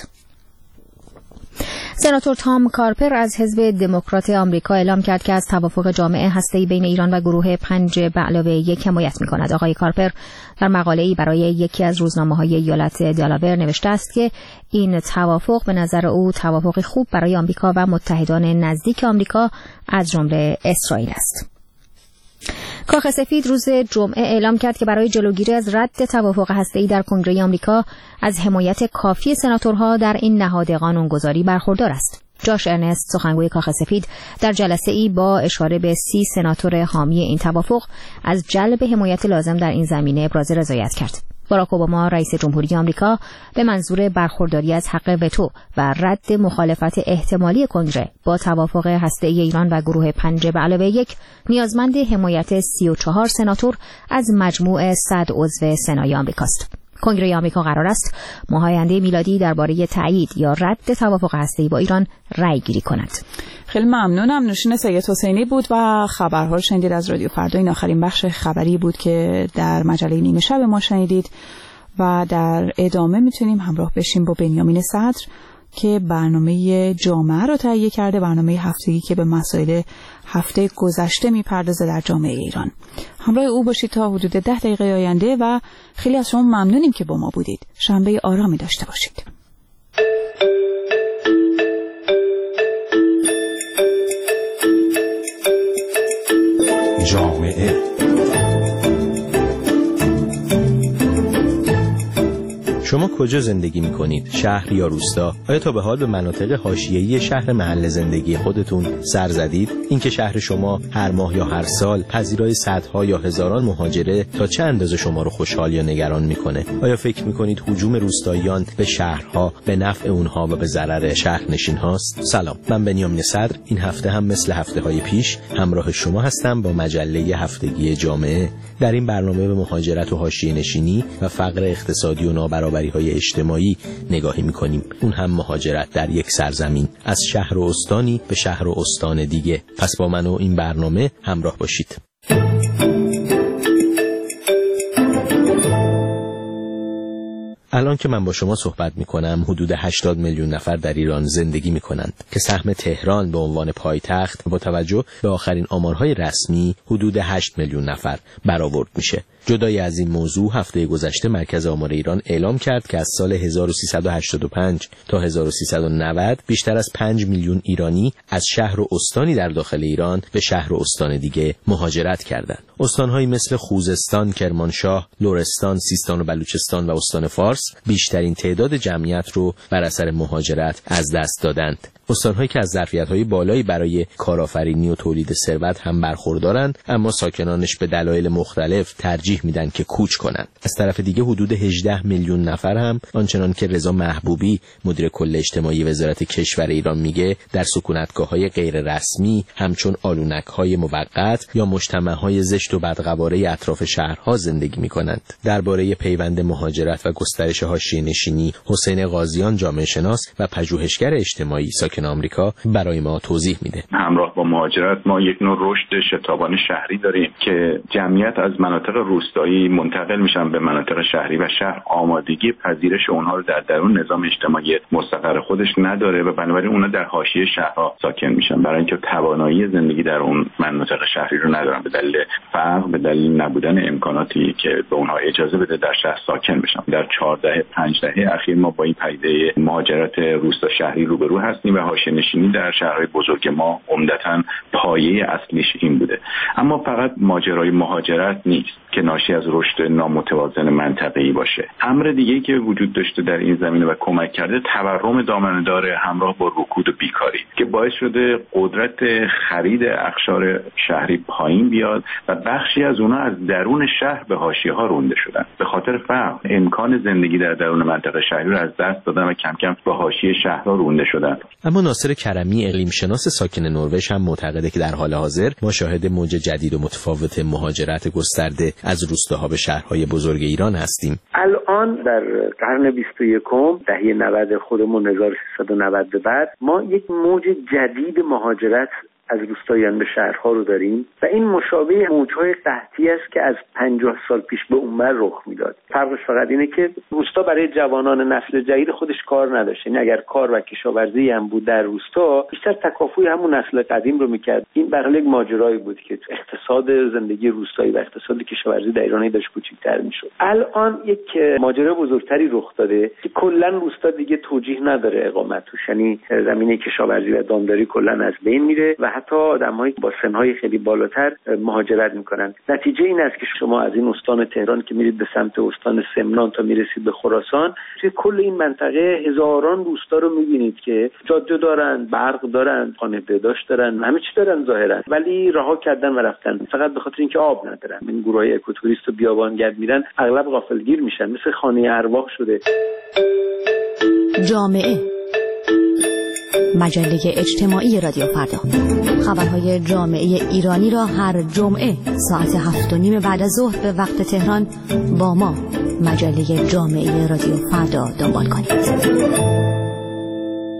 سناتور تام کارپر از حزب دموکرات آمریکا اعلام کرد که از توافق جامع هسته‌ای بین ایران و گروه پنج به علاوه یک حمایت می‌کند. آقای کارپر در مقاله‌ای برای یکی از روزنامه‌های ایالت دلاور نوشته است که این توافق به نظر او توافقی خوب برای آمریکا و متحدان نزدیک آمریکا از جمله اسرائیل است. کاخ سفید روز جمعه اعلام کرد که برای جلوگیری از رد توافق هسته‌ای در کنگره آمریکا از حمایت کافی سناتورها در این نهاد قانونگذاری برخوردار است. جاش ارنست، سخنگوی کاخ سفید، در جلسه‌ای با اشاره به سی سناتور حامی این توافق از جلب حمایت لازم در این زمینه ابراز رضایت کرد. باراک اوباما رئیس جمهوری آمریکا به منظور برخورداری از حق وتو و رد مخالفت احتمالی کنگره با توافق هسته‌ای ایران و گروه پنج به علاوه یک نیازمند حمایت سی و چهار سناتور از مجموع صد عضو سنای آمریکاست. کنگره آمریکا قرار است ماه آینده میلادی درباره تایید یا رد توافق هسته‌ای با ایران رأی گیری کند. خیلی ممنونم. نوشین سید حسینی بود و خبرها رو شنیدید از رادیو فردا. این آخرین بخش خبری بود که در مجله نیمه شب ما شنیدید و در ادامه میتونیم همراه بشیم با بنیامین صدر که برنامه جامعه رو تهیه کرده، برنامه هفتگی که به مسائل هفته گذشته میپردازه در جامعه ایران. همراه او باشید تا حدود ده دقیقه آینده و خیلی از شما ممنونیم که با ما بودید. شنبه آرامی داشته باشید. جامعه شما کجا زندگی می کنید؟ شهر یا روستا؟ آیا تا به حال به مناطق حاشیه‌ای شهر محل زندگی خودتون سر زدید؟ اینکه شهر شما هر ماه یا هر سال پذیرای صدها یا هزاران مهاجره تا چه اندازه شما رو خوشحال یا نگران میکنه؟ آیا فکر میکنید هجوم روستاییان به شهرها به نفع اونها و به ضرر شهرنشین هاست؟ سلام، من بنیامین صدر این هفته هم مثل هفته های پیش همراه شما هستم با مجله هفتگی جامعه. در این برنامه به مهاجرت و حاشیه نشینی و فقر اقتصادی و نابرابری های اجتماعی نگاهی میکنیم، اون هم مهاجرت در یک سرزمین از شهر و استانی به شهر و استان دیگه. پس با من و این برنامه همراه باشید. الان که من با شما صحبت میکنم حدود هشتاد میلیون نفر در ایران زندگی میکنند که سهم تهران به عنوان پایتخت با توجه به آخرین آمارهای رسمی حدود هشت میلیون نفر برآورد میشه. جدای از این موضوع هفته گذشته مرکز آمار ایران اعلام کرد که از سال هزار و سیصد و هشتاد و پنج تا هزار و سیصد و نود بیشتر از پنج میلیون ایرانی از شهر و استانی در داخل ایران به شهر و استان دیگه مهاجرت کردند. استان‌هایی مثل خوزستان، کرمانشاه، لرستان، سیستان و بلوچستان و استان فارس بیشترین تعداد جمعیت رو بر اثر مهاجرت از دست دادند. استان‌هایی که از ظرفیت‌های بالایی برای کارآفرینی و تولید ثروت هم برخوردارند، اما ساکنانش به دلایل مختلف ترجیح میدن که کوچ کنند. از طرف دیگه حدود هجده میلیون نفر هم آنچنان که رضا محبوبی مدیر کل اجتماعی وزارت کشور ایران میگه در سکونتگاه‌های غیر رسمی همچون آلونک‌های موقت یا مجتمع‌های زشت و بدقواره اطراف شهرها زندگی می‌کنند. درباره پیوند مهاجرت و گسترش حاشیه‌نشینی حسین قاضیان جامعه شناس و پژوهشگر اجتماعی ساکن آمریکا برای ما توضیح میده. همراه با مهاجرت ما یک نوع رشد شتابان شهری داریم که جمعیت از مناطق روستایی منتقل میشن به مناطق شهری و شهر آمادگی پذیرش اونها رو در درون نظام اجتماعی مستقر خودش نداره و بنابراین اونها در حاشیه شهرها ساکن میشن، برای اینکه توانایی زندگی در اون مناطق شهری رو ندارن به دلیل فقر، به دلیل نبودن امکاناتی که به اونها اجازه بده در شهر ساکن بشن. در چهارده پنج دهه اخیر ما با این پدیده مهاجرت روستا شهری روبرو هستیم و حاشیه‌نشینی در شهرهای بزرگ ما عمدتاً پایه اصلیش این بوده. اما فقط ماجرای مهاجرت نیست که ناشی از رشد نامتوازن منطقه‌ای باشه. امر دیگه‌ای که وجود داشته در این زمینه و کمک کرده تورم دامنه‌دار همراه با رکود و بیکاری که باعث شده قدرت خرید اقشار شهری پایین بیاد و بخشی از اونها از درون شهر به حاشیه‌ها رونده شدن. به خاطر فقر امکان زندگی در درون منطقه شهری رو از دست دادن و کم کم به حاشیه شهرها رونده شدن. اما ناصر کرمی اقلیم شناس ساکن نروژ هم معتقده که در حال حاضر ما شاهد موج جدید و متفاوت مهاجرت گسترده از روستاها به شهرهای بزرگ ایران هستیم. الان در قرن بیست و یکم دهه نود خودمون هزار و سیصد و نود به بعد ما یک موج جدید مهاجرت از روستاییان به شهرها رو داریم و این مشابه موج‌های قحطی است که از پنجاه سال پیش به اونور رخ میداد. فرقش فقط اینه که روستا برای جوانان نسل جدید خودش کار نداشت. یعنی اگر کار و کشاورزی هم بود در روستا، بیشتر تکافوی همون نسل قدیم رو میکرد. این به حال یک ماجرایی بود که اقتصاد زندگی روستایی و اقتصاد کشاورزی در ایران داشت کوچیک‌تر میشد. الان یک ماجرا بزرگتری رخ داده که کلا روستا دیگه توجیه نداره اقامت توش. یعنی زمینه کشاورزی و دامداری کلا از بین میره و حتی آدم‌هایی با سن‌های خیلی بالاتر مهاجرت می‌کنن. نتیجه این است که شما از این استان تهران که میرید به سمت استان سمنان تا میرسید به خراسان، توی کل این منطقه هزاران روستا رو می‌بینید که جاده دارن، برق دارن، خانه بهداشت دارن، همه چی دارن ظاهرا، ولی رها کردن و رفتن فقط به خاطر اینکه آب ندارن. این گروهای اکوتوریست و بیابانگرد میرن، اغلب غافلگیر میشن، مثل خانه ارواح شده. جامعه مجله اجتماعی رادیو فردا. خبرهای جامعه ایرانی را هر جمعه ساعت هفت و نیم بعد از ظهر به وقت تهران با ما مجله جامعه رادیو فردا دنبال کنید.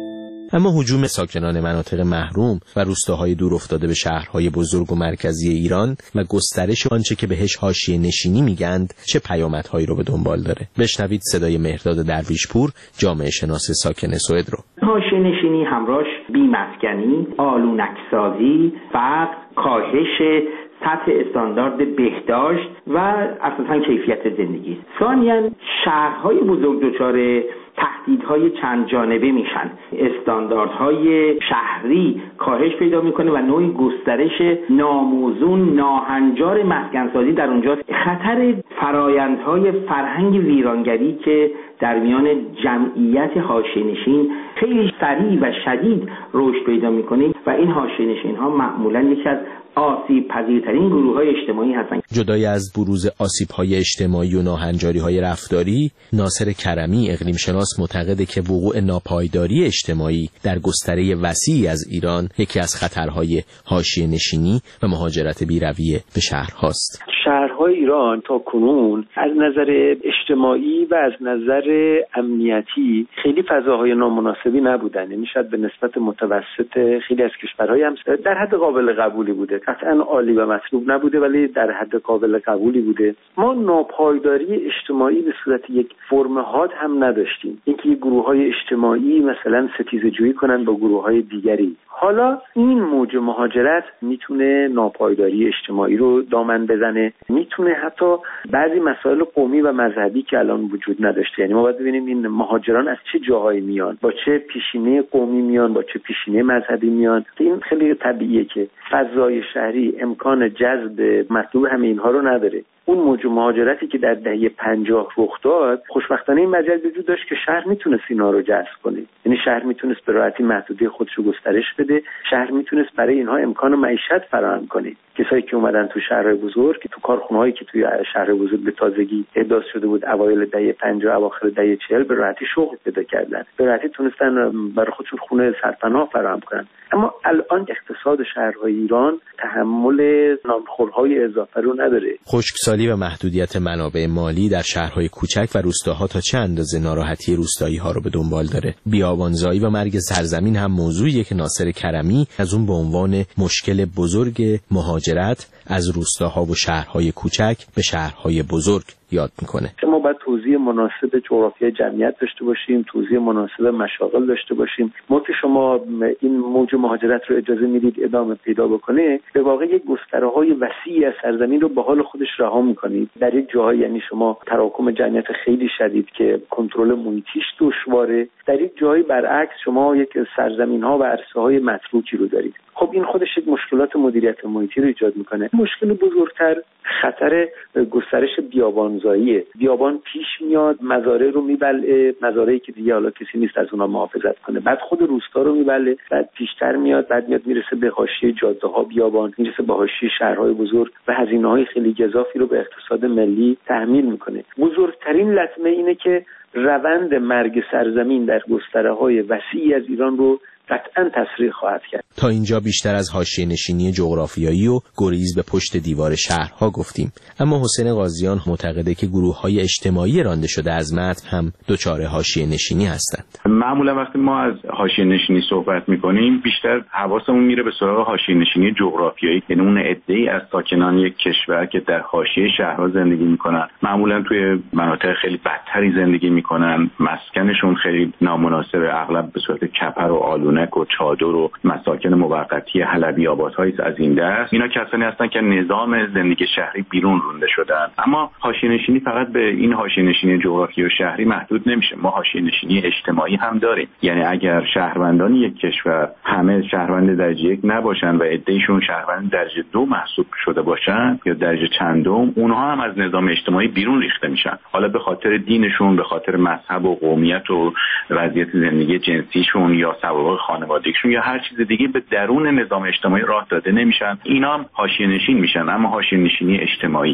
اما هجوم ساکنان مناطق محروم و روستاهای دور افتاده به شهرهای بزرگ و مرکزی ایران و گسترش آنچه که بهش حاشیه نشینی میگند چه پیامدهایی رو به دنبال داره؟ بشنوید صدای مهرداد درویشپور، جامعه شناس ساکن سوئد رو. حاشیه نشینی همراهش بی‌مسکنی، آلونک‌سازی، فقر، کاهش سطح استاندارد بهداشت و اساساً کیفیت زندگی. ثانیاً شهرهای بزرگ دچار تهدیدهای چند جانبه میشن. استانداردهای شهری کاهش پیدا میکنه و نوعی گسترش ناموزون، ناهنجار مسکنسازی در اونجاست. خطر فرایندهای فرهنگ ویرانگری که در میان جمعیت حاشیه‌نشین خیلی سریع و شدید رشد پیدا میکنه و این حاشیه‌نشین‌ها معمولاً یکی از آسیب پذیرترین گروه‌های اجتماعی هستند. جدای از بروز آسیب‌های اجتماعی و ناهنجاری‌های رفتاری، ناصر کرمی اقلیم شناس معتقده که وقوع ناپایداری اجتماعی در گستره وسیعی از ایران یکی از خطرهای حاشیه‌نشینی و مهاجرت بی‌رویه به شهرهاست. شهرهای ایران تا کنون از نظر اجتماعی و از نظر امنیتی خیلی فضاهای نامناسبی نبودن. یعنی شاید به نسبت متوسط خیلی از کشورهای هم در حد قابل قبولی بوده. قطعا عالی و مطلوب نبوده ولی در حد قابل قبولی بوده. ما ناپایداری اجتماعی به صورت یک فرم حاد هم نداشتیم. اینکه گروه‌های اجتماعی مثلا ستیزه‌جویی کنن با گروه‌های دیگری. حالا این موج مهاجرت میتونه ناپایداری اجتماعی رو دامن بزنه، میتونه حتی بعضی مسائل قومی و مذهبی که الان وجود نداشته. یعنی ما باید ببینیم این مهاجران از چه جاهایی میان، با چه پیشینه قومی میان، با چه پیشینه مذهبی میان. این خیلی طبیعیه که فضای شهری امکان جذب مطلوب همه اینها رو نداره. اون موج مهاجرتی که در دهه پنجاه رخ داد، خوشبختانه این مجال وجود داشت که شهر میتونست اینا رو جذب کنه. یعنی شهر میتونست به راحتی محدودیت خودش رو گسترش بده، شهر میتونست برای اینها امکان معیشت فراهم کنه. کسایی که اومدن تو شهرهای بزرگ، که تو کارخونه‌هایی که توی شهر بزرگ به تازگی احداث شده بود اوایل دهه پنجاه اواخر دهه چهل، به راحتی شغل پیدا کردن، به راحتی تونستن برای خودشون خونه سرپناه فراهم کنن. اما الان اقتصاد شهرهای ایران تحمل نامخورهای اضافه رو نداره. خشکسالی و محدودیت منابع مالی در شهرهای کوچک و روستاها تا چه اندازه ناراحتی روستایی‌ها رو به دنبال داره؟ بیابانزایی و مرگ سرزمین هم موضوعیه که ناصر کرمی از اون به عنوان مشکل بزرگ مهاجرت از روستاها و شهرهای کوچک به شهرهای بزرگ یاد میکنه. ما باید توضیح مناسب جغرافیای جمعیت داشته باشیم، توضیح مناسب مشاغل داشته باشیم. ما که شما این موج مهاجرت رو اجازه میدید ادامه پیدا بکنه، به واقع یک گستره‌های وسیعی از سرزمین رو به حال خودش رها میکنید. در یک جاهایی یعنی شما تراکم جمعیت خیلی شدید که کنترل محیطیش دشواره، در یک جایی برعکس شما یک سرزمین‌ها و عرصه‌های متروکی رو دارید. خب این خودش یک مشکلات مدیریت محیطی رو ایجاد میکنه. مشکل بزرگتر خطر گسترش بیابانزاییه. بیابان پیش میاد، مزارع رو میبلعه، مزارعی که دیگه حالا کسی نیست از اونها محافظت کنه. بعد خود روستا رو میبلعه، بعد پیشتر میاد، بعد میاد میرسه به حاشیه جاده‌ها بیابان، میرسه به حاشیه شهرهای بزرگ و هزینه‌های خیلی گزافی رو به اقتصاد ملی تحمیل میکنه. بزرگترین لطمه اینه که روند مرگ سرزمین در گستره‌های وسیعی از ایران رو قطعاً تسریع خواهد کرد. تا اینجا بیشتر از حاشیه‌نشینی جغرافیایی و گریز به پشت دیوار شهرها گفتیم، اما حسین قاضیان معتقده که گروه‌های اجتماعی رانده شده از متن هم دچار حاشیه‌نشینی هستند. معمولا وقتی ما از حاشیه‌نشینی صحبت می‌کنیم بیشتر حواسمون میره به سراغ حاشیه‌نشینی جغرافیایی، یعنی اون عده‌ای از ساکنان یک کشور که در حاشیه شهرها زندگی می‌کنن، معمولا توی مناطق خیلی بدتری زندگی می‌کنن، مسکنشون خیلی نامناسبه، اغلب به صورت کپر و آلونه و چادر و مساکن موقتی حلبی آبادهایی از این دست. اینا کسانی هستن که نظام زندگی شهری بیرون رونده شدن. اما حاشیه‌نشینی فقط به این حاشیه‌نشینی جغرافیایی و شهری محدود نمیشه. ما حاشیه‌نشینی اجتماعی هم داریم. یعنی اگر شهروندان یک کشور همه شهروند درجه یک نباشن و عده‌شون شهروند درجه دو محسوب شده باشن یا درجه چندم، اونها هم از نظام اجتماعی بیرون ریخته میشن. حالا به خاطر دینشون، به خاطر مذهب و قومیت و وضعیت زندگی جنسیشون یا سوابق خانوادگیشون یا هر چیز دیگه به درون نظام اجتماعی راه داده نمیشن. اینا هم حاشیه‌نشین میشن، اما حاشیه‌نشینی اجتماعی.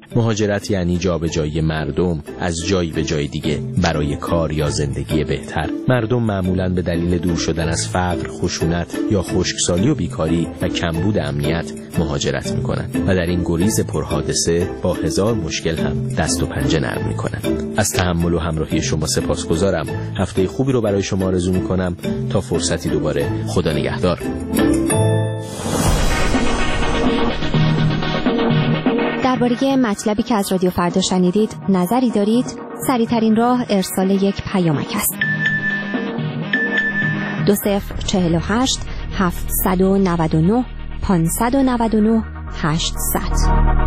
مهاجرت یعنی جابجایی مردم از جایی به جای دیگه برای کار یا زندگی بهتر. مردم معمولاً به دلیل دور شدن از فقر، خشونت یا خشکسالی و بیکاری و کمبود امنیت مهاجرت میکنند و در این گریز پرحادثه با هزار مشکل هم دست و پنجه نرم میکنند. از تحمل و همراهی شما سپاسگزارم. هفته خوبی رو برای شما آرزو میکنم. تا فرصتی دوباره، خدا نگهدار. درباره مطلبی که از رادیو فردا شنیدید نظری دارید؟ سریع‌ترین راه ارسال یک پیامک است. دو صفر چهل و هشت هفتصد و نود و نه پانصد و نود و نه هشتصد.